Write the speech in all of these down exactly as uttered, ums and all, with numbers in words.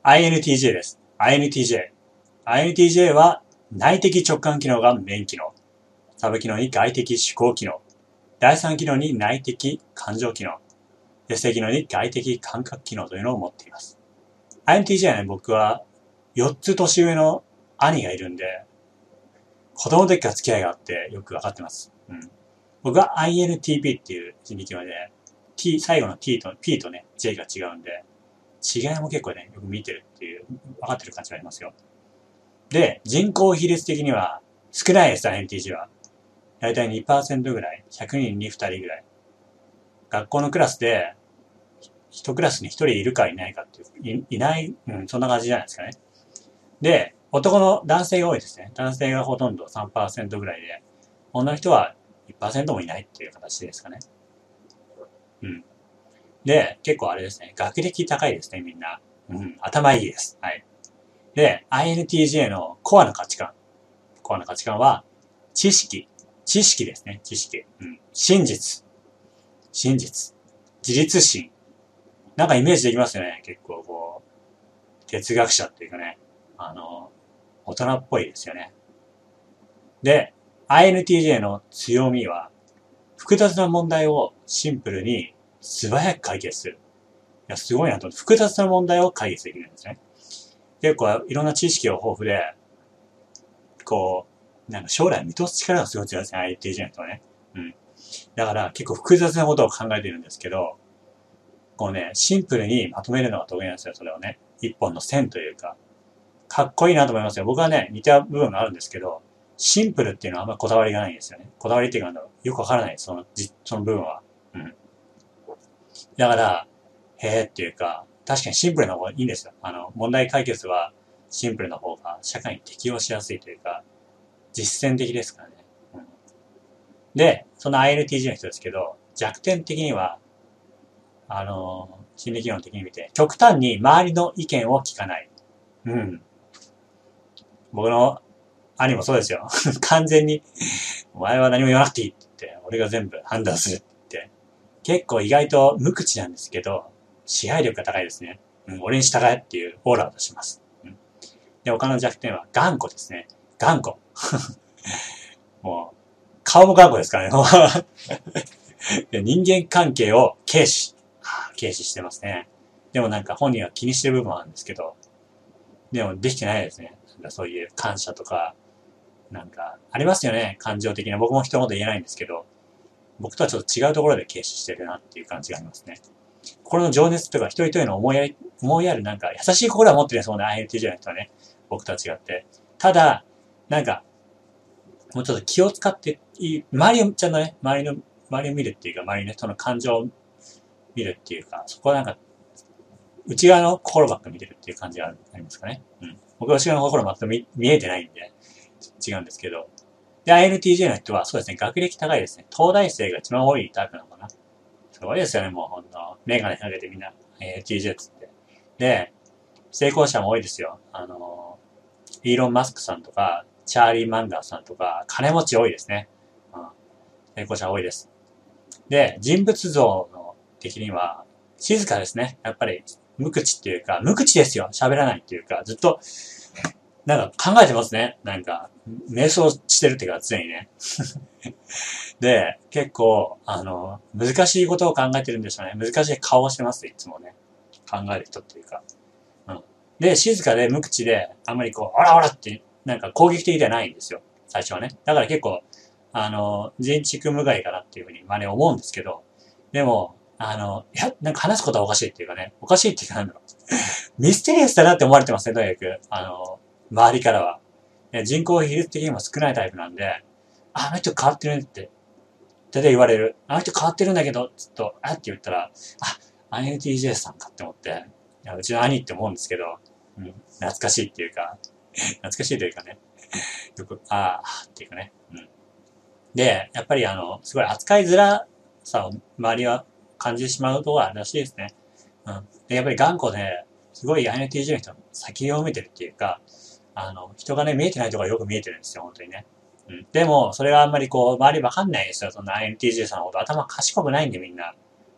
アイエヌティージェー です。アイエヌティージェー。アイエヌティージェー は内的直感機能がメイン機能。サブ機能に外的思考機能。第三機能に内的感情機能。で、正機能に外的感覚機能というのを持っています。アイエヌティージェー はね、僕はよっつ年上の兄がいるんで、子供の時から付き合いがあってよくわかってます。うん。僕は アイエヌティーピー っていう人力機能で、T、最後の T と P とね、J が違うんで、違いも結構ね、よく見てるっていう、分かってる感じがありますよ。で、人口比率的には少ないです、アイエヌティージェー は。だいたい にパーセント ぐらい。ひゃくにんにふたりぐらい。学校のクラスで、一クラスに一人いるかいないかっていう、い、いない、うん、そんな感じじゃないですかね。で、男の男性が多いですね。男性がほとんど さんパーセント ぐらいで、女の人はいちパーセント もいないっていう形ですかね。うん。で、結構あれですね。学歴高いですね、みんな。うん、頭いいです。はい。で、アイエヌティージェー のコアな価値観。コアな価値観は、知識。知識ですね、知識。うん。真実。真実。自立心。なんかイメージできますよね。結構こう、哲学者っていうかね、あの、大人っぽいですよね。で、アイエヌティージェー の強みは、複雑な問題をシンプルに素早く解決する。いや、すごいなと思って、複雑な問題を解決できるんですね。結構いろんな知識が豊富で、こう、なんか将来見通す力がすごい強いですね、アイエヌティージェー の人はね。うん。だから結構複雑なことを考えているんですけど、こうね、シンプルにまとめるのが得意なんですよ、それをね。一本の線というか。かっこいいなと思いますよ。僕はね、似た部分があるんですけど、シンプルっていうのはあんまこだわりがないんですよね。こだわりっていうかなんだろう、よくわからない、その、じ、その部分は。うん。だから、へーっていうか、確かにシンプルな方がいいんですよ。あの、問題解決はシンプルな方が社会に適応しやすいというか、実践的ですからね。うん、で、その アイエヌティージェー の人ですけど、弱点的には、あの、心理機能的に見て、極端に周りの意見を聞かない。うん。僕の兄もそうですよ。完全に、お前は何も言わなくていいって言って、俺が全部判断するって言って。結構意外と無口なんですけど、支配力が高いですね。うん、俺に従えっていうオーラを出します。うん、で、他の弱点は頑固ですね。頑固。もう、顔も頑固ですからね。人間関係を軽視。軽視してますね。でもなんか本人は気にしてる部分はあるんですけど、でもできてないですね。なんかそういう感謝とか、なんか、ありますよね。感情的な。僕も人のこと言えないんですけど、僕とはちょっと違うところで軽視してるなっていう感じがありますね。心の情熱とか一人一人の思いやり、思いやるなんか優しい心は持ってるんそうね、アイエヌティージェー の人はね。僕とは違って。ただ、なんか、もうちょっと気を使っていい、周りを、ちゃんとね、周りの、周りを見るっていうか、周りの人の感情を見るっていうか、そこはなんか、内側の心ばっか見てるっていう感じがありますかね。うん。僕は内側の心全く見見えてないんで、違うんですけど。で、アイエヌティージェー の人はそうですね、学歴高いですね。東大生が一番多いタイプなのかな。すごいですよね、もうほんと。メガネかけてみんな、アイエヌティージェー つって。で、成功者も多いですよ。あの、イーロン・マスクさんとか、チャーリー・マンガーさんとか、金持ち多いですね。うん、成功者多いです。で、人物像の的には、静かですね。やっぱり、無口っていうか、無口ですよ。喋らないっていうか、ずっと、なんか考えてますね。なんか、瞑想してるっていうか、常にね。で、結構、あの、難しいことを考えてるんでしょうね。難しい顔をしてます、いつもね。考える人っていうか。うん。で、静かで無口で、あんまりこう、あらあらって、なんか攻撃的ではないんですよ。最初はね。だから結構、あの、人畜無害かなっていうふうに、まあね、思うんですけど、でも、あの、いや、なんか話すことはおかしいっていうかね、おかしいっていうかなんだろう。ミステリアスだなって思われてますね、とにかく。あの、周りからは。人口比率的にも少ないタイプなんで、あの人変わってるねって、手で言われる。あの人変わってるんだけど、ちょっと、あって言ったら、あ、アイエヌティージェー さんかって思って、いや、うちの兄って思うんですけど、うん、懐かしいっていうか、懐かしいというかね、よく、ああ、っていうかね、うん。で、やっぱりあの、すごい扱いづらさを周りは感じてしまうところがあるらしいですね。うん。で、やっぱり頑固で、すごい アイエヌティージェー の人の先を見てるっていうか、あの、人がね、見えてないところがよく見えてるんですよ、本当にね。うん。でも、それがあんまりこう、周りわかんないですよ、そんな アイエヌティージェー さんのこと。頭賢くないんでみんな。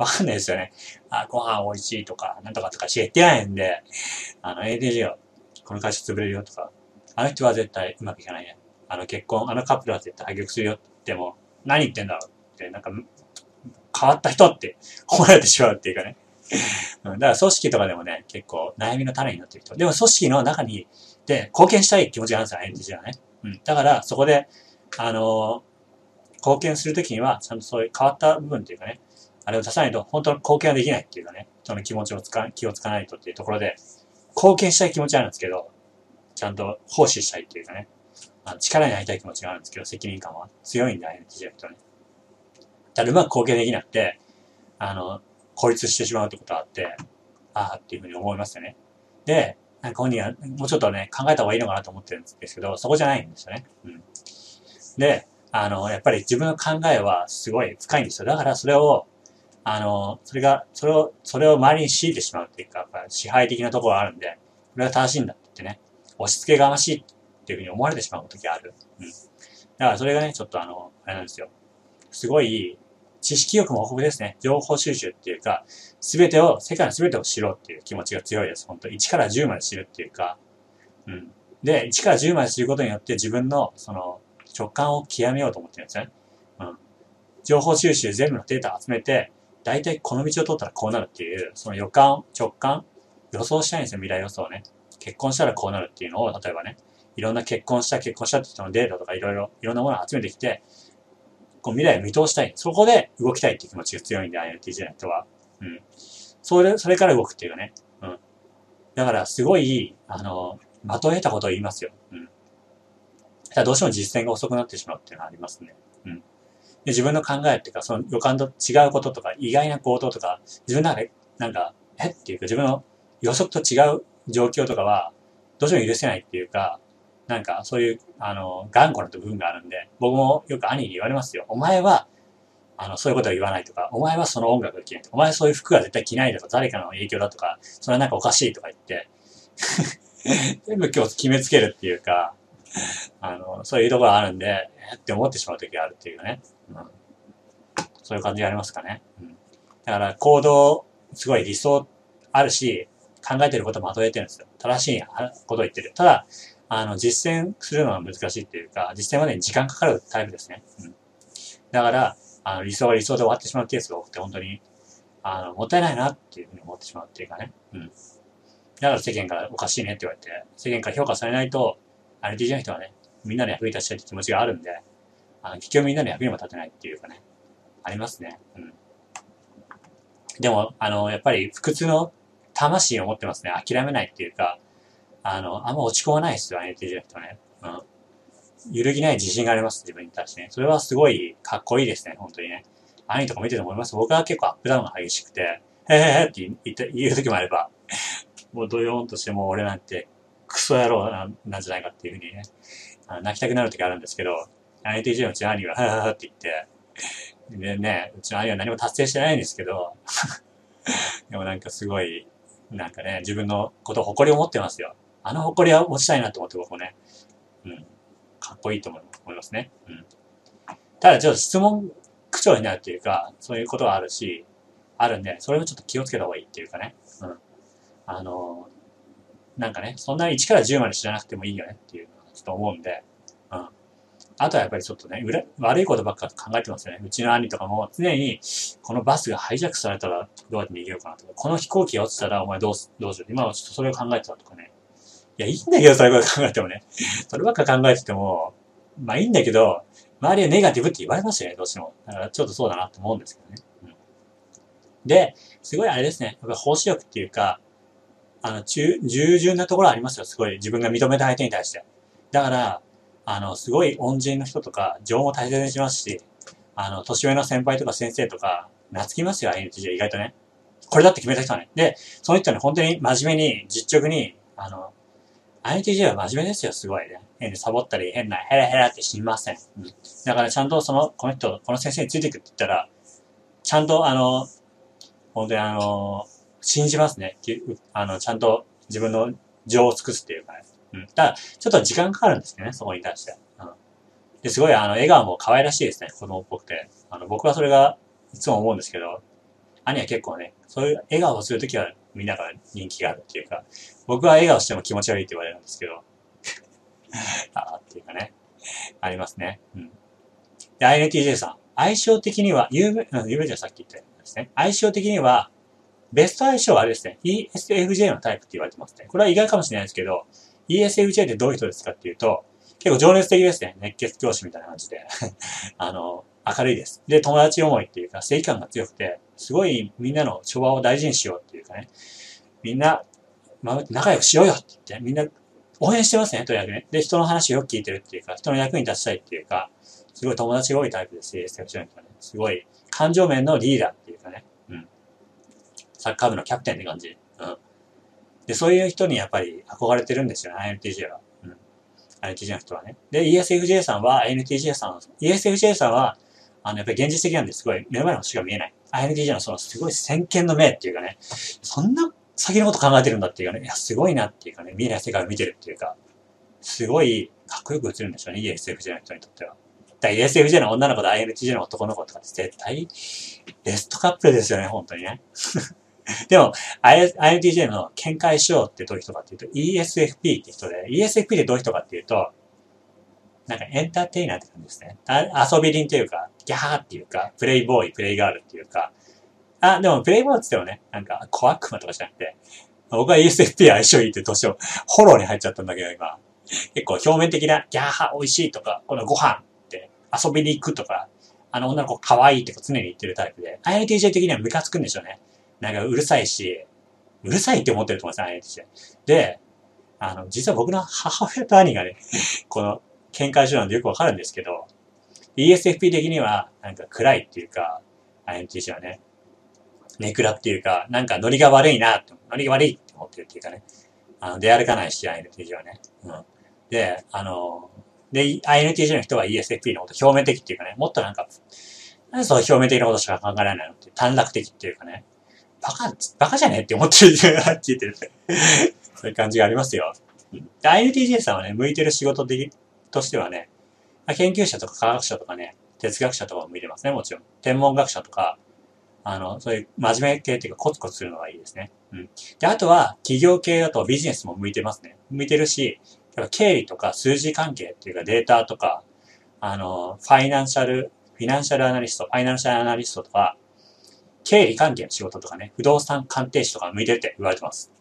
わかんないですよね。あ、ご飯美味しいとか、なんとかとかしか言ってないんで、あの、エーティージェー は、この会社潰れるよとか、あの人は絶対うまくいかないね。あの結婚、あのカップルは絶対破局するよって言っても、何言ってんだろうって、なんか、変わった人って思われてしまうっていうかね。うん、だから組織とかでもね、結構悩みの種になってる人。でも組織の中に、で、貢献したい気持ちがあるんですよ、エーティージェー はね。うん。だから、そこで、あのー、貢献するときには、ちゃんとそういう変わった部分っていうかね、あれを出さないと、本当の貢献はできないっていうかね、その気持ちをつか、気をつかないとっていうところで、貢献したい気持ちはあるんですけど、ちゃんと奉仕したいっていうかね、あの力になりたい気持ちがあるんですけど、責任感は強いんだ、エーティージェー の人はね。ただうまく貢献できなくて、あの、孤立してしまうってことがあって、ああっていうふうに思いますよね。で、なんか本人はもうちょっとね、考えた方がいいのかなと思ってるんですけど、そこじゃないんですよね。うん。で、あの、やっぱり自分の考えはすごい深いんですよ。だからそれを、あの、それが、それを、それを周りに強いてしまうっていうか、やっぱ支配的なところがあるんで、これが正しいんだって言ってね、押し付けがましいっていうふうに思われてしまう時がある。うん。だからそれがね、ちょっとあの、あれなんですよ。すごい、知識欲も豊富ですね。情報収集っていうか、すべてを、世界のすべてを知ろうっていう気持ちが強いです。本当いちからじゅうまで知るっていうか、うん。で、いちからじゅうまで知ることによって自分の、その、直感を極めようと思ってるんですね。うん。情報収集全部のデータを集めて、だいたいこの道を通ったらこうなるっていう、その予感、直感、予想したいんですよ、未来予想ね。結婚したらこうなるっていうのを、例えばね、いろんな結婚した、結婚したって人のデータとかいろいろ、いろんなものを集めてきて、こう未来を見通したい。そこで動きたいっていう気持ちが強いんで、アイエヌティージェー の人は。うん。それ、それから動くっていうかね。うん。だから、すごい、あの、まとえたことを言いますよ。うん。ただどうしても実践が遅くなってしまうっていうのはありますね。うん。で、自分の考えっていうか、その予感と違うこととか、意外な行動とか、自分の中で、なんか、えっていうか、自分の予測と違う状況とかは、どうしても許せないっていうか、なんか、そういう、あの、頑固な部分があるんで、僕もよく兄に言われますよ。お前は、あの、そういうことは言わないとか、お前はその音楽が着ないとか、お前はそういう服は絶対着ないとか、誰かの影響だとか、それはなんかおかしいとか言って、全部今日決めつけるっていうか、あの、そういうところがあるんで、えって思ってしまう時があるっていうかね。うん、そういう感じがありますかね。うん、だから行動、すごい理想あるし、考えてることまとえてるんですよ。正しいことを言ってる。ただ、あの、実践するのは難しいっていうか、実践までに時間かかるタイプですね。うん、だから、あの、理想が理想で終わってしまうケースが多くて、本当に、あの、もったいないなっていうふうに思ってしまうっていうかね。うん。だから世間からおかしいねって言われて、世間から評価されないと、アイティージェー の人はね、みんなの役に立ちたいって気持ちがあるんで、あの、結局みんなの役にも立てないっていうかね、ありますね。うん。でも、あの、やっぱり不屈の魂を持ってますね。諦めないっていうか、あの、あんま落ち込まないですよ、アイティージェー の人はね。うん。揺るぎない自信があります、自分に対してね。それはすごいかっこいいですね、本当にね。兄とか見てて思います。僕は結構アップダウンが激しくて、へへへって言って言う時もあれば、もうドヨーンとしてもう俺なんてクソ野郎ななんじゃないかっていうふうにね、あの泣きたくなる時あるんですけど、アイティージェー のうちの兄は、はははって言って、でね、うちの兄は何も達成してないんですけど、でもなんかすごい、なんかね、自分のことを誇りを持ってますよ。あの誇りは持ちたいなと思って僕もね、うん、かっこいいと思いますね。うん。ただちょっと質問口調になるっていうか、そういうことはあるし、あるんで、それもちょっと気をつけた方がいいっていうかね。うん。あの、なんかね、そんなにいちからじゅうまで知らなくてもいいよねっていうのはちょっと思うんで、うん。あとはやっぱりちょっとね、悪いことばっか考えてますよね。うちの兄とかも常に、このバスがハイジャックされたらどうやって逃げようかなとか、この飛行機が落ちたらお前どうす、どうする今はちょっとそれを考えてたとかね。いや、いいんだけど、そういうこと考えてもね。そればっか考えてても、まあいいんだけど、周りはネガティブって言われますよね、どうしても。だからちょっとそうだなと思うんですけどね。うん、で、すごいあれですね。やっぱ奉仕力っていうか、あの、中、従順なところありますよ。すごい自分が認めた相手に対して。だから、あの、すごい恩人の人とか、情も大切にしますし、あの、年上の先輩とか先生とか、懐きますよ、アイエヌティージェー 意外とね。これだって決めた人はね。で、その人はね、本当に真面目に、実直に、あの、アイエヌティージェー は真面目ですよ、すごいね。変にサボったり、変なヘラヘラって知りません。うん。だからちゃんとその、この人、この先生についていくって言ったら、ちゃんとあの、本当にあの、信じますね。あの、ちゃんと自分の情を尽くすっていうかね。うん。ただ、ちょっと時間かかるんですよね、そこに対して。うん。で、すごいあの、笑顔も可愛らしいですね、子供っぽくて。あの、僕はそれが、いつも思うんですけど、 兄は結構ね、そういう笑顔をするときはみんなから人気があるっていうか、僕は笑顔しても気持ち悪いって言われるんですけど、あーっていうかね、ありますね。うん。で、アイエヌティージェー さん。相性的には、有名、うん、有名じゃさっき言ったやつですね。相性的には、ベスト相性はあれですね。イーエスエフジェー のタイプって言われてますね。これは意外かもしれないですけど、イーエスエフジェー ってどういう人ですかっていうと、結構情熱的ですね。熱血教師みたいな感じで。あの、明るいです。で、友達思いっていうか、正義感が強くて、すごいみんなの調和を大事にしようっていうかね。みんな、まあ、仲良くしようよって言って、みんな応援してますね、とにかくね。で、人の話をよく聞いてるっていうか、人の役に立ちたいっていうか、すごい友達が多いタイプです、イーエスエフジェー の人はね。すごい、感情面のリーダーっていうかね。うん。サッカー部のキャプテンって感じ。うん。で、そういう人にやっぱり憧れてるんですよね、アイエヌティージェー は。うん。アイエヌティージェー の人はね。で、イーエスエフジェー さんは、アイエヌティージェー さん、イーエスエフジェー さんは、あの、やっぱり現実的なんですごい、目の前の星が見えない。アイエヌティージェー のそのすごい先見の明っていうかね、そんな先のこと考えてるんだっていうかね、いや、すごいなっていうかね、見えない世界を見てるっていうか、すごいかっこよく映るんでしょうね、イーエスエフジェー の人にとっては。だ イーエスエフジェー の女の子と アイエヌティージェー の男の子とかって絶対、ベストカップルですよね、本当にね。でも、アイエヌティージェー の見解しようってどういう人かっていうと、イーエスエフピー って人で、イーエスエフピー ってどういう人かっていうと、なんかエンターテイナーって感じですね。あ遊び人っていうか、ギャーっていうか、プレイボーイ、プレイガールっていうか、あ、でもプレイボーイって言ってもね、なんか、小悪魔とかじゃなくて、僕は イーエスエフピー 相性いいって年を、フォローに入っちゃったんだけど、今。結構表面的な、ギャーハ美味しいとか、このご飯って遊びに行くとか、あの女の子可愛いって常に言ってるタイプで、アイエヌティージェー 的にはムカつくんでしょうね。なんかうるさいし、うるさいって思ってると思います、アイエヌティージェー。で、あの、実は僕の母親と兄がね、この、見解書なんでよくわかるんですけど、イーエスエフピー 的には、なんか暗いっていうか、アイエヌティージェー はね、ネクラっていうか、なんかノリが悪いなって、ノリが悪いって思ってるっていうかね、あの、出歩かないし、アイエヌティージェー はね。うん。で、あの、で、アイエヌティージェー の人は イーエスエフピー のこと表面的っていうかね、もっとなんか、なんでそう表面的なことしか考えられないのって、短絡的っていうかね、バカ、バカじゃねって思ってるって言ってる。そういう感じがありますよ。で、アイエヌティージェー さんはね、向いてる仕事的としてはね、研究者とか科学者とかね、哲学者とかも向いてますね、もちろん。天文学者とか、あの、そういう真面目系っていうかコツコツするのがいいですね。うん。で、あとは、企業系だとビジネスも向いてますね。向いてるし、経理とか数字関係っていうかデータとか、あの、ファイナンシャル、フィナンシャルアナリスト、ファイナンシャルアナリストとか、経理関係の仕事とかね、不動産鑑定士とか向いてるって言われてます。